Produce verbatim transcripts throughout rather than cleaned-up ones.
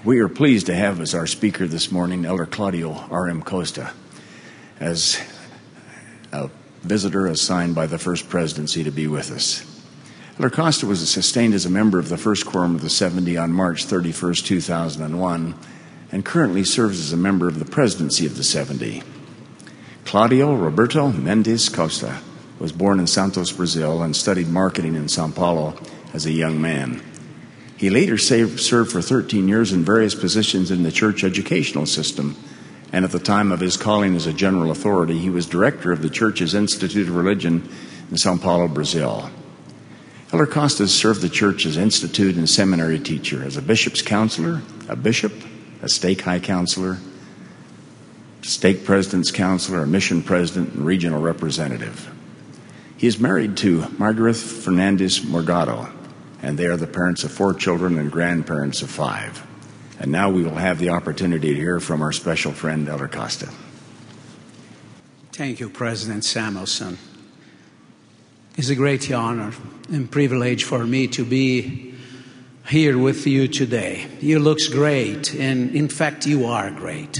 We are pleased to have as our speaker this morning Elder Claudio R M. Costa, as a visitor assigned by the First Presidency to be with us. Elder Costa was sustained as a member of the First Quorum of the seventy on March thirty-first, two thousand one, and currently serves as a member of the Presidency of the seventy. Claudio Roberto Mendes Costa was born in Santos, Brazil, and studied marketing in São Paulo as a young man. He later served for thirteen years in various positions in the church educational system, and at the time of his calling as a general authority, he was director of the church's Institute of Religion in São Paulo, Brazil. Elder Costa served the church as institute and seminary teacher, as a bishop's counselor, a bishop, a stake high counselor, stake president's counselor, a mission president, and regional representative. He is married to Margaret Fernandez Morgado, and they are the parents of four children and grandparents of five. And now we will have the opportunity to hear from our special friend, Elder Costa. Thank you, President Samuelson. It's a great honor and privilege for me to be here with you today. You look great, and in fact, you are great.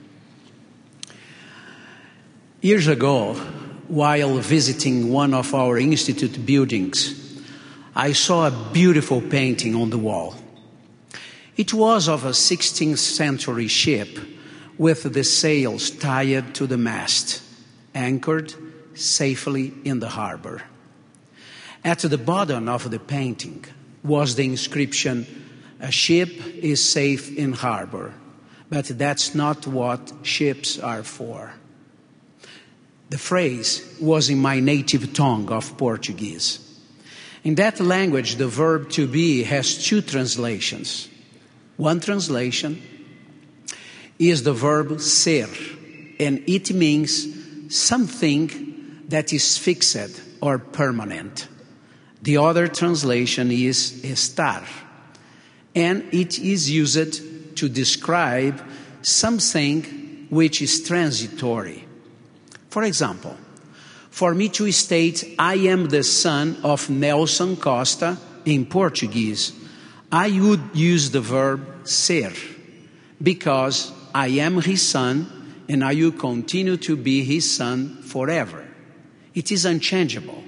Years ago, while visiting one of our institute buildings, I saw a beautiful painting on the wall. It was of a sixteenth century ship with the sails tied to the mast, anchored safely in the harbor. At the bottom of the painting was the inscription, "A ship is safe in harbor, but that's not what ships are for." The phrase was in my native tongue of Portuguese. In that language, the verb to be has two translations. One translation is the verb ser, and it means something that is fixed or permanent. The other translation is estar, and it is used to describe something which is transitory. For example, for me to state, "I am the son of Nelson Costa" in Portuguese, I would use the verb ser, because I am his son and I will continue to be his son forever. It is unchangeable.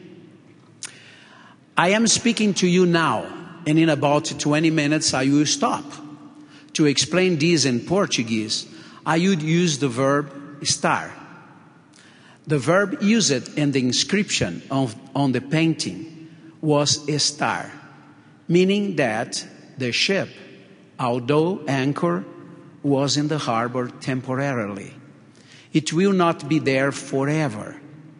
I am speaking to you now, and in about twenty minutes I will stop. To explain this in Portuguese, I would use the verb estar. The verb used in the inscription of, on the painting was estar, meaning that the ship, although anchored, was in the harbor temporarily. It will not be there forever.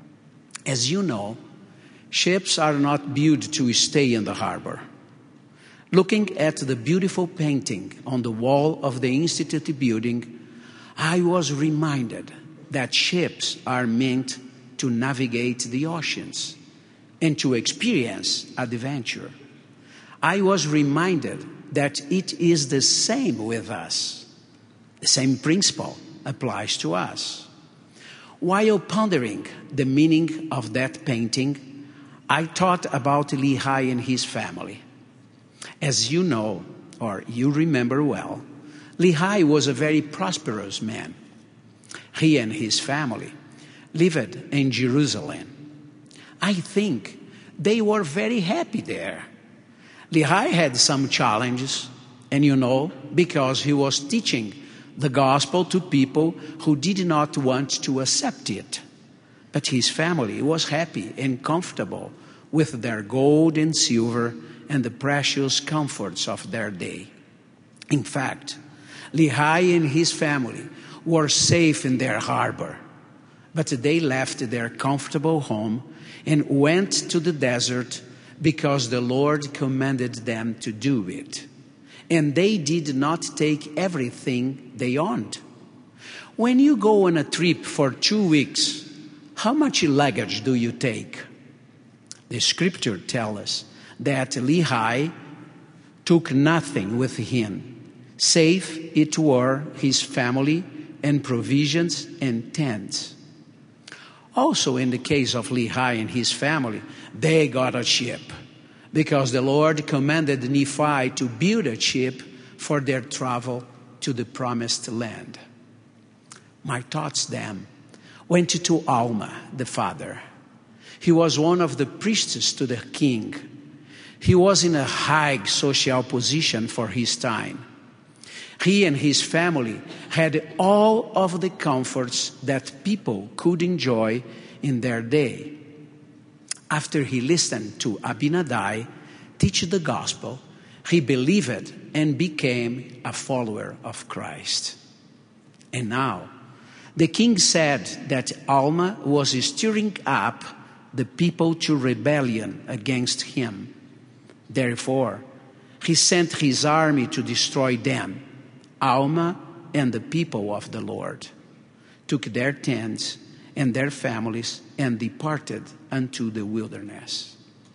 As you know, ships are not built to stay in the harbor. Looking at the beautiful painting on the wall of the Institute building, I was reminded that ships are meant to navigate the oceans and to experience adventure. I was reminded that it is the same with us. The same principle applies to us. While pondering the meaning of that painting, I thought about Lehi and his family. As you know, or you remember well, Lehi was a very prosperous man. He and his family lived in Jerusalem. I think they were very happy there. Lehi had some challenges, and you know, because he was teaching the gospel to people who did not want to accept it. But his family was happy and comfortable with their gold and silver and the precious comforts of their day. In fact, Lehi and his family were safe in their harbor, but they left their comfortable home and went to the desert because the Lord commanded them to do it. And they did not take everything they owned. When you go on a trip for two weeks, how much luggage do you take? The scripture tells us that Lehi took nothing with him, save it were his family and provisions and tents. Also, in the case of Lehi and his family, they got a ship because the Lord commanded Nephi to build a ship for their travel to the promised land. My thoughts then went to Alma, the father. He was one of the priests to the king. He was in a high social position for his time. He and his family had all of the comforts that people could enjoy in their day. After he listened to Abinadi teach the gospel, he believed and became a follower of Christ. And now, the king said that Alma was stirring up the people to rebellion against him. Therefore, he sent his army to destroy them. Alma and the people of the Lord took their tents and their families and departed unto the wilderness.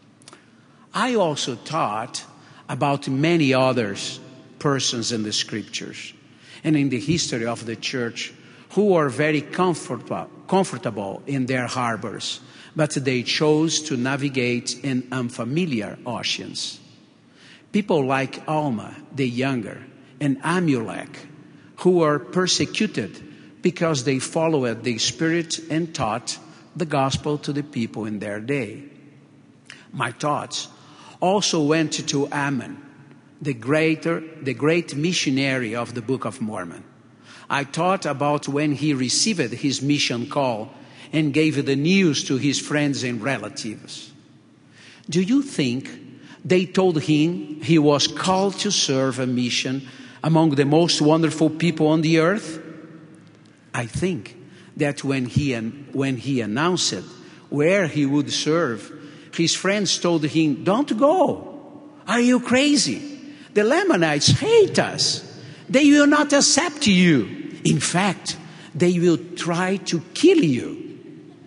I also thought about many other persons in the scriptures and in the history of the church who are very comfortable, comfortable in their harbors, but they chose to navigate in unfamiliar oceans. People like Alma the younger and Amulek, who were persecuted because they followed the Spirit and taught the gospel to the people in their day. My thoughts also went to Ammon, the greater, the great missionary of the Book of Mormon. I thought about when he received his mission call and gave the news to his friends and relatives. Do you think they told him he was called to serve a mission among the most wonderful people on the earth? I think that when he, when he announced where he would serve, his friends told him, "Don't go. Are you crazy? The Lamanites hate us. They will not accept you. In fact, they will try to kill you."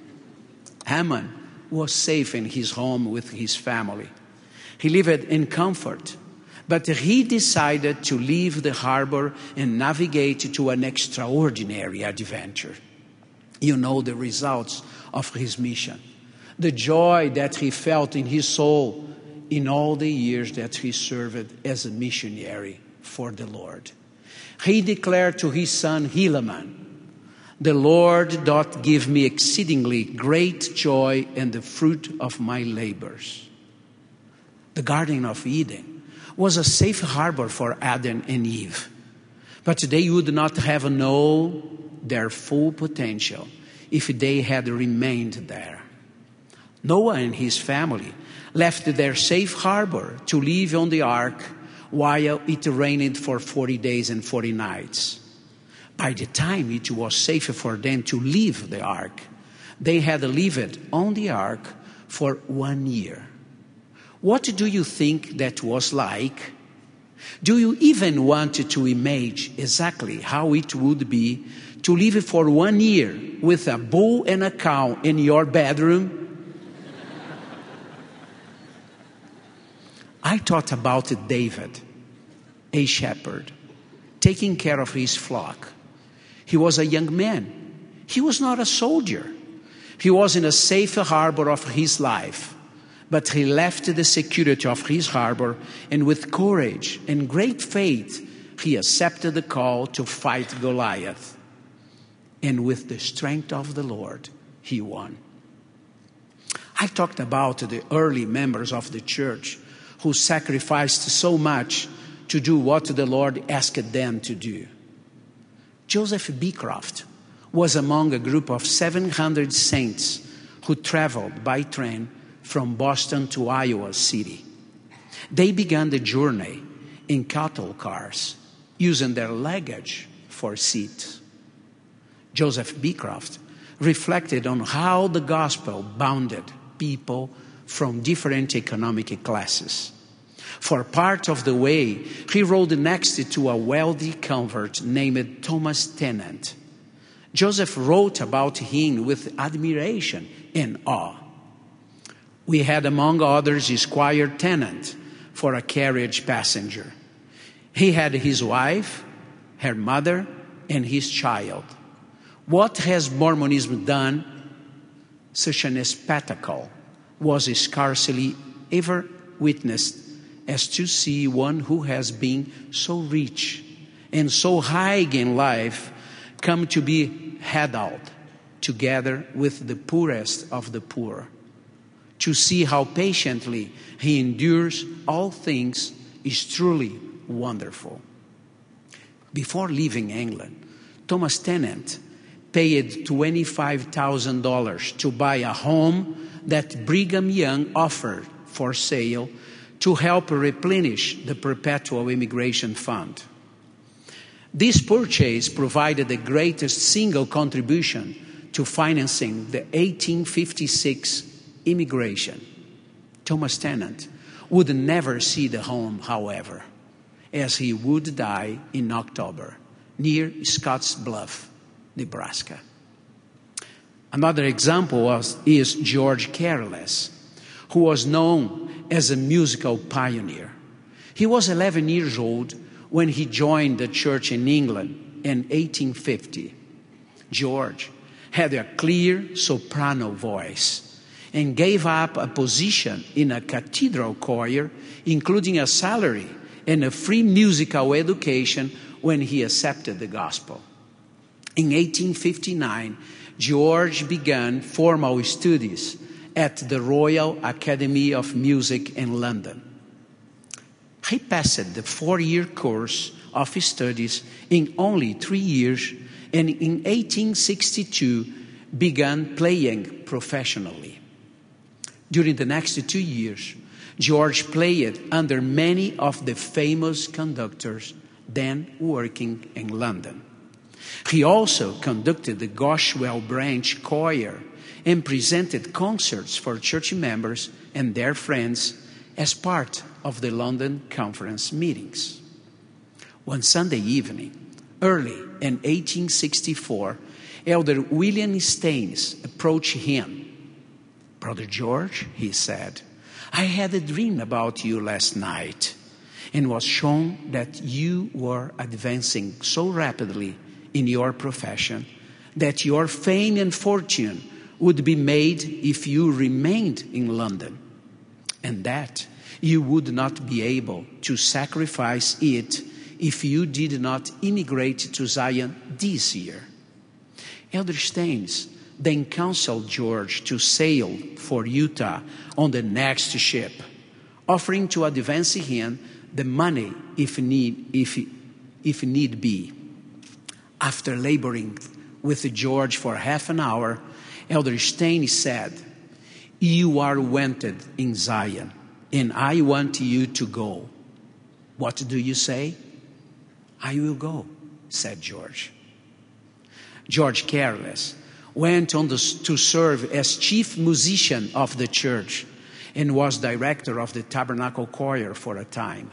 Ammon was safe in his home with his family. He lived in comfort, but he decided to leave the harbor and navigate to an extraordinary adventure. You know the results of his mission. The joy that he felt in his soul in all the years that he served as a missionary for the Lord. He declared to his son Helaman, "The Lord doth give me exceedingly great joy and the fruit of my labors." The Garden of Eden was a safe harbor for Adam and Eve, but they would not have known their full potential if they had remained there. Noah and his family left their safe harbor to live on the ark while it rained for forty days and forty nights. By the time it was safe for them to leave the ark, they had lived on the ark for one year. What do you think that was like? Do you even want to imagine exactly how it would be to live for one year with a bull and a cow in your bedroom? I thought about David, a shepherd, taking care of his flock. He was a young man. He was not a soldier. He was in a safe harbor of his life. But he left the security of his harbor, and with courage and great faith, he accepted the call to fight Goliath. And with the strength of the Lord, he won. I talked about the early members of the church who sacrificed so much to do what the Lord asked them to do. Joseph Beecroft was among a group of seven hundred saints who traveled by train from Boston to Iowa City. They began the journey in cattle cars, using their luggage for seats. Joseph Beecroft reflected on how the gospel bounded people from different economic classes. For part of the way, he rode next to a wealthy convert named Thomas Tennant. Joseph wrote about him with admiration and awe. We had among others Squire Tennant for a carriage passenger. He had his wife, her mother, and his child. What has Mormonism done? Such an spectacle was scarcely ever witnessed as to see one who has been so rich and so high in life come to be handled together with the poorest of the poor. To see how patiently he endures all things is truly wonderful. Before leaving England, Thomas Tennant paid twenty-five thousand dollars to buy a home that Brigham Young offered for sale to help replenish the Perpetual Immigration Fund. This purchase provided the greatest single contribution to financing the eighteen fifty-six immigration. Thomas Tennant would never see the home, however, as he would die in October near Scotts Bluff, Nebraska. Another example was, is George Careless, who was known as a musical pioneer. He was eleven years old when he joined the church in England in eighteen fifty. George had a clear soprano voice and gave up a position in a cathedral choir, including a salary and a free musical education when he accepted the gospel. In eighteen fifty-nine, George began formal studies at the Royal Academy of Music in London. He passed the four-year course of studies in only three years, and in eighteen sixty-two began playing professionally. During the next two years, George played under many of the famous conductors then working in London. He also conducted the Gospel Branch Choir and presented concerts for church members and their friends as part of the London Conference meetings. One Sunday evening, early in eighteen sixty-four, Elder William Staines approached him. "Brother George," he said, "I had a dream about you last night and was shown that you were advancing so rapidly in your profession that your fame and fortune would be made if you remained in London, and that you would not be able to sacrifice it if you did not immigrate to Zion this year." Elder Staines then counseled George to sail for Utah on the next ship, offering to advance him the money if need, if, if need be. After laboring with George for half an hour, Elder Staines said, "You are wanted in Zion, and I want you to go. What do you say?" "I will go," said George. George Careless went on the, to serve as chief musician of the church and was director of the Tabernacle Choir for a time.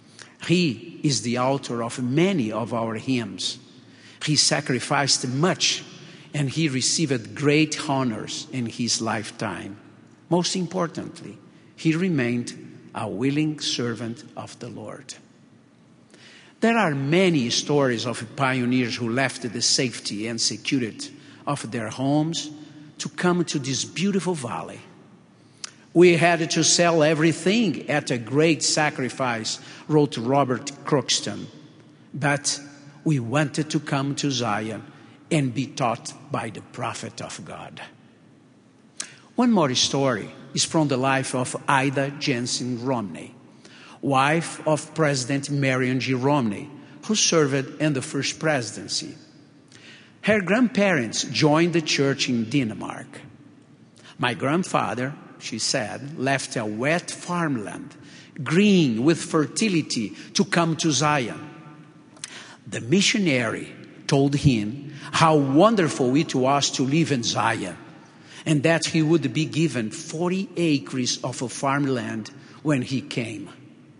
He is the author of many of our hymns. He sacrificed much and he received great honors in his lifetime. Most importantly, he remained a willing servant of the Lord. There are many stories of pioneers who left the safety and security of their homes to come to this beautiful valley. "We had to sell everything at a great sacrifice," wrote Robert Croxton, "but we wanted to come to Zion and be taught by the prophet of God." One more story is from the life of Ida Jensen Romney, wife of President Marion G. Romney, who served in the first presidency. Her grandparents joined the church in Denmark. "My grandfather," she said, "left a wet farmland, green with fertility, to come to Zion. The missionary told him how wonderful it was to live in Zion, and that he would be given forty acres of farmland when he came.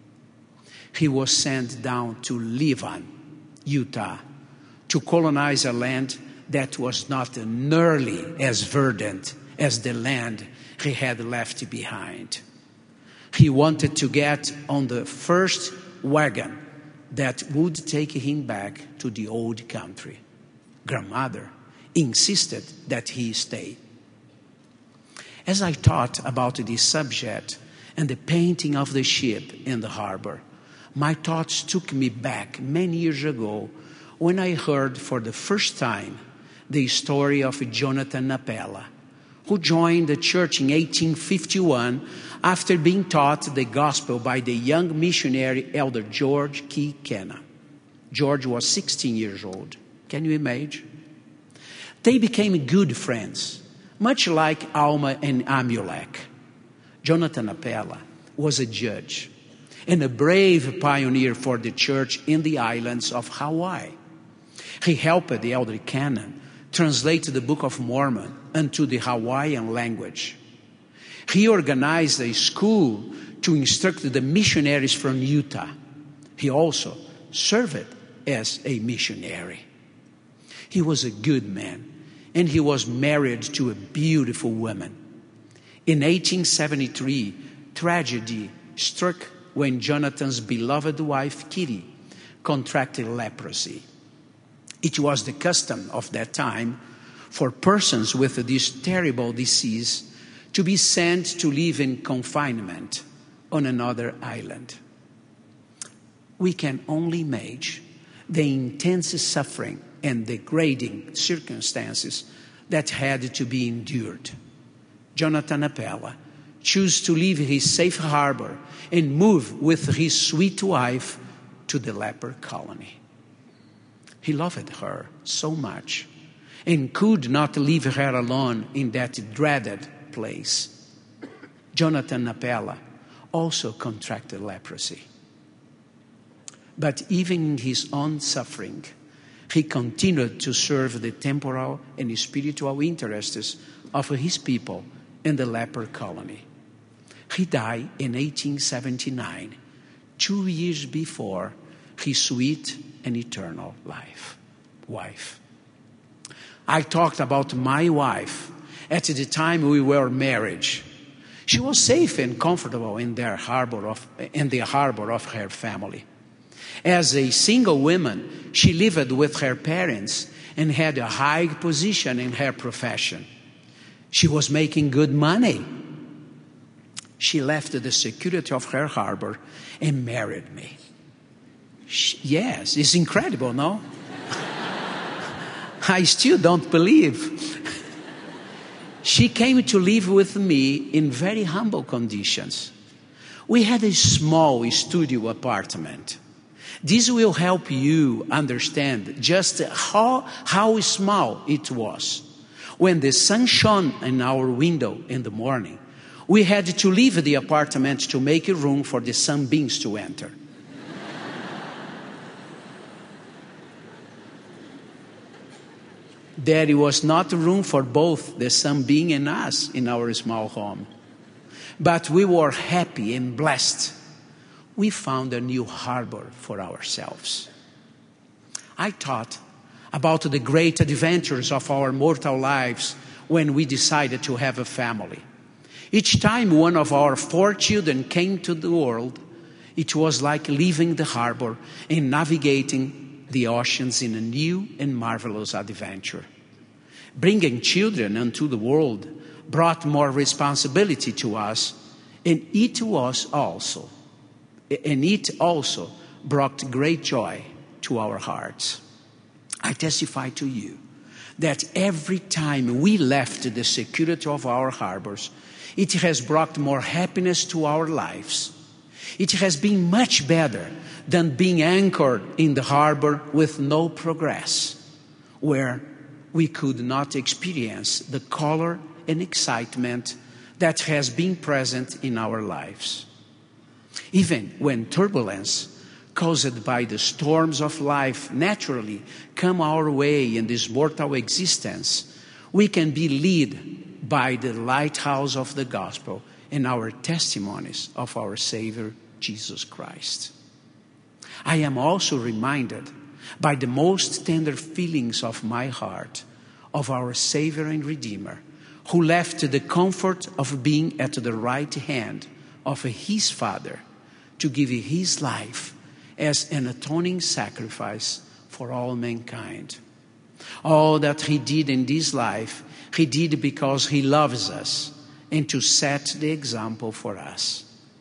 He was sent down to Levon, Utah, to colonize a land that was not nearly as verdant as the land he had left behind. He wanted to get on the first wagon that would take him back to the old country. Grandmother insisted that he stay." As I thought about this subject and the painting of the ship in the harbor, my thoughts took me back many years ago when I heard for the first time the story of Jonathan Napela, who joined the church in eighteen fifty-one after being taught the gospel by the young missionary elder George Key Kenna. George was sixteen years old. Can you imagine? They became good friends, much like Alma and Amulek. Jonathan Napela was a judge and a brave pioneer for the church in the islands of Hawaii. He helped the elder Cannon translate the Book of Mormon into the Hawaiian language. He organized a school to instruct the missionaries from Utah. He also served as a missionary. He was a good man, and he was married to a beautiful woman. In eighteen seventy-three, tragedy struck when Jonathan's beloved wife, Kitty, contracted leprosy. It was the custom of that time for persons with this terrible disease to be sent to live in confinement on another island. We can only imagine the intense suffering and degrading circumstances that had to be endured. Jonathan Napela chose to leave his safe harbor and move with his sweet wife to the leper colony. He loved her so much and could not leave her alone in that dreaded place. Jonathan Napela also contracted leprosy. But even in his own suffering, he continued to serve the temporal and spiritual interests of his people in the leper colony. He died in eighteen seventy-nine, two years before his sweet and eternal life. Wife. I talked about my wife at the time we were married. She was safe and comfortable in their harbor of in the harbor of her family. As a single woman, she lived with her parents and had a high position in her profession. She was making good money. She left the security of her harbor and married me. She, yes, it's incredible, no? I still don't believe. She came to live with me in very humble conditions. We had a small studio apartment. This will help you understand just how, how small it was. When the sun shone in our window in the morning, we had to leave the apartment to make room for the sunbeams to enter. There was not room for both the sunbeam and us in our small home. But we were happy and blessed. We found a new harbor for ourselves. I thought about the great adventures of our mortal lives when we decided to have a family. Each time one of our four children came to the world, it was like leaving the harbor and navigating the oceans in a new and marvelous adventure. Bringing children into the world brought more responsibility to us, and it was also And it also brought great joy to our hearts. I testify to you that every time we left the security of our harbors, it has brought more happiness to our lives. It has been much better than being anchored in the harbor with no progress, where we could not experience the color and excitement that has been present in our lives. Even when turbulence caused by the storms of life naturally come our way in this mortal existence, we can be led by the lighthouse of the gospel and our testimonies of our Savior, Jesus Christ. I am also reminded by the most tender feelings of my heart of our Savior and Redeemer, who left the comfort of being at the right hand of his Father to give his life as an atoning sacrifice for all mankind. All that he did in this life, he did because he loves us and to set the example for us.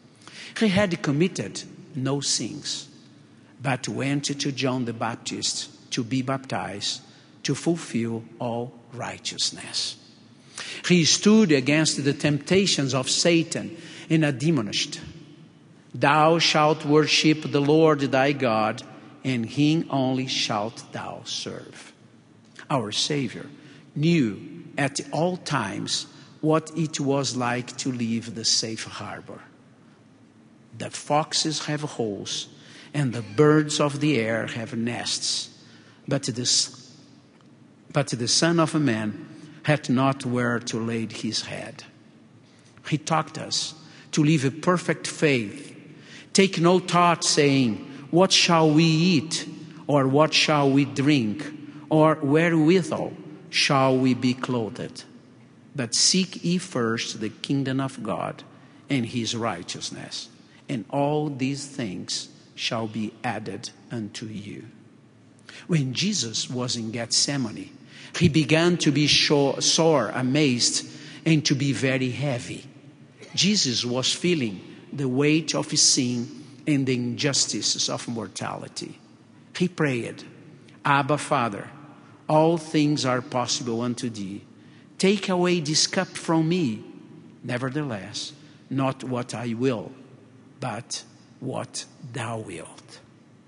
He had committed no sins, but went to John the Baptist to be baptized to fulfill all righteousness. He stood against the temptations of Satan and admonished, "Thou shalt worship the Lord thy God, and him only shalt thou serve." Our Savior knew at all times what it was like to leave the safe harbor. The foxes have holes, and the birds of the air have nests, but the, but the Son of Man hath not where to lay his head. He taught us to live a perfect faith. Take no thought saying, "What shall we eat? Or what shall we drink? Or wherewithal shall we be clothed?" But seek ye first the kingdom of God and his righteousness, and all these things shall be added unto you. When Jesus was in Gethsemane, he began to be sore, amazed, and to be very heavy. Jesus was feeling the weight of sin and the injustices of mortality. He prayed, "Abba, Father, all things are possible unto thee. Take away this cup from me. Nevertheless, not what I will, but what thou wilt."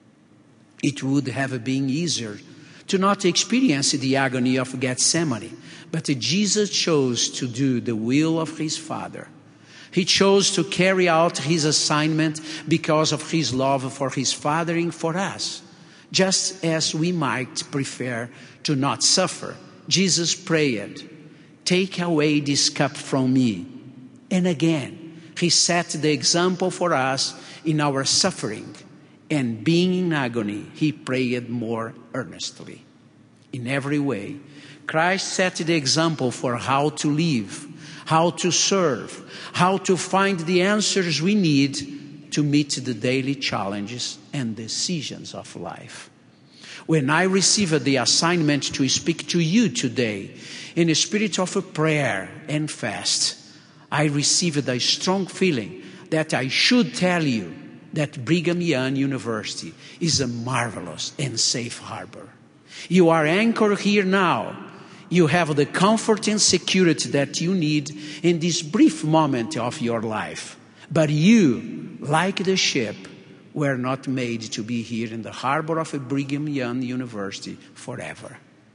It would have been easier to not experience the agony of Gethsemane, but Jesus chose to do the will of his Father. He chose to carry out his assignment because of his love for his Father and for us. Just as we might prefer to not suffer, Jesus prayed, "Take away this cup from me." And again, he set the example for us in our suffering. And being in agony, he prayed more earnestly. In every way, Christ set the example for how to live, how to serve, how to find the answers we need to meet the daily challenges and decisions of life. When I received the assignment to speak to you today in a spirit of a prayer and fast, I received a strong feeling that I should tell you that Brigham Young University is a marvelous and safe harbor. You are anchored here now. You have the comfort and security that you need in this brief moment of your life. But you, like the ship, were not made to be here in the harbor of a Brigham Young University forever.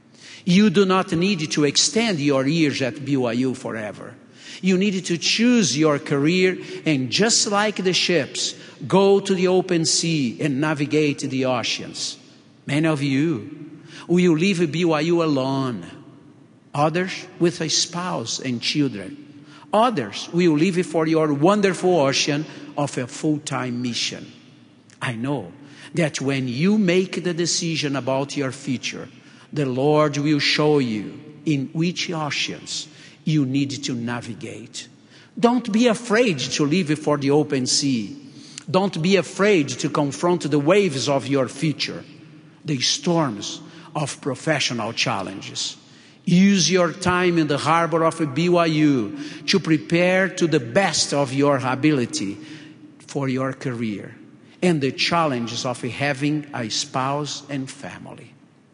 You do not need to extend your years at B Y U forever. You need to choose your career and, just like the ships, go to the open sea and navigate the oceans. Many of you will leave B Y U alone. Others with a spouse and children. Others will leave for your wonderful ocean of a full-time mission. I know that when you make the decision about your future, the Lord will show you in which oceans you need to navigate. Don't be afraid to leave for the open sea. Don't be afraid to confront the waves of your future, the storms of professional challenges. Use your time in the harbor of B Y U to prepare to the best of your ability for your career and the challenges of having a spouse and family.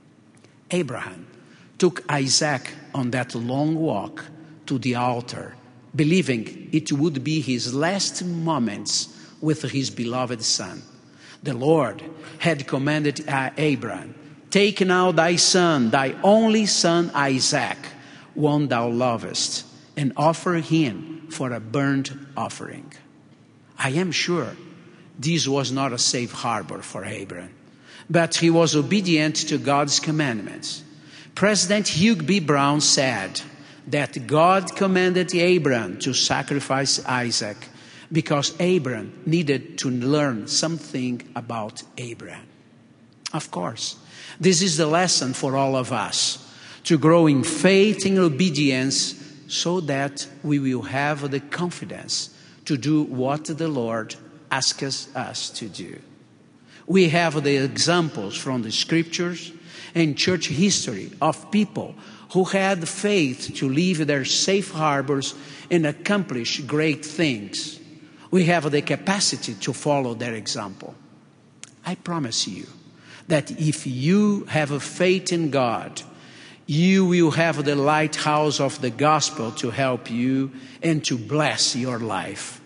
Abraham took Isaac on that long walk to the altar, believing it would be his last moments with his beloved son. The Lord had commanded Abraham, "Take now thy son, thy only son Isaac, one thou lovest, and offer him for a burnt offering." I am sure this was not a safe harbor for Abraham, but he was obedient to God's commandments. President Hugh B. Brown said that God commanded Abraham to sacrifice Isaac because Abraham needed to learn something about Abraham. Of course, this is the lesson for all of us, to grow in faith and obedience so that we will have the confidence to do what the Lord asks us to do. We have the examples from the scriptures and church history of people who had faith to leave their safe harbors and accomplish great things. We have the capacity to follow their example. I promise you that if you have a faith in God, you will have the lighthouse of the gospel to help you and to bless your life.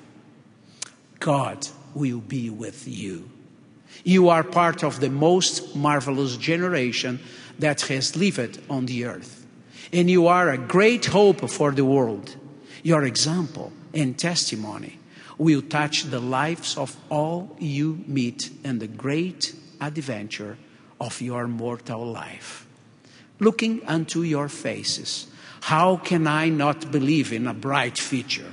God will be with you. You are part of the most marvelous generation that has lived on the earth. And you are a great hope for the world. Your example and testimony will touch the lives of all you meet in the great adventure of your mortal life. Looking unto your faces, how can I not believe in a bright future?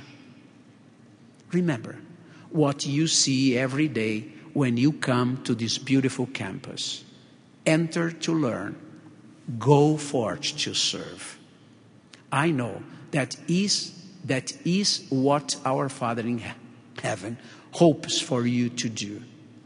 Remember what you see every day when you come to this beautiful campus. Enter to learn, go forth to serve. I know that is, that is what our Father in heaven hopes for you to do.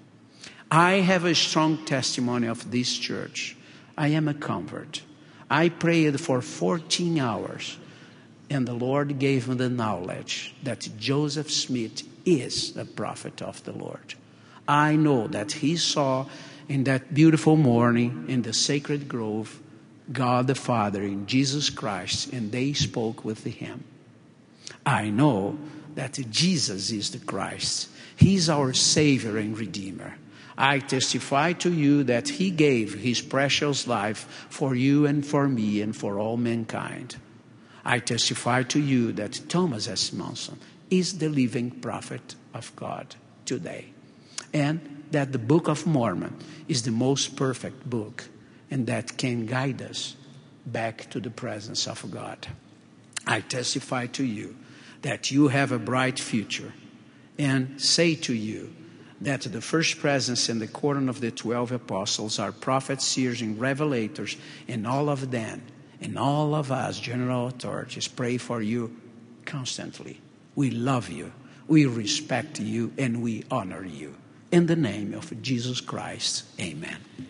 I have a strong testimony of this church. I am a convert. I prayed for fourteen hours, and the Lord gave me the knowledge that Joseph Smith is a prophet of the Lord. I know that he saw in that beautiful morning in the sacred grove, God the Father in Jesus Christ, and they spoke with him. I know that Jesus is the Christ. He's our Savior and Redeemer. I testify to you that he gave his precious life for you and for me and for all mankind. I testify to you that Thomas S. Monson is the living prophet of God today. And that the Book of Mormon is the most perfect book and that can guide us back to the presence of God. I testify to you that you have a bright future and say to you that the first presence in the cordon of the twelve apostles are prophets, seers, and revelators, and all of them, and all of us, general authorities, pray for you constantly. We love you, we respect you, and we honor you. In the name of Jesus Christ, amen.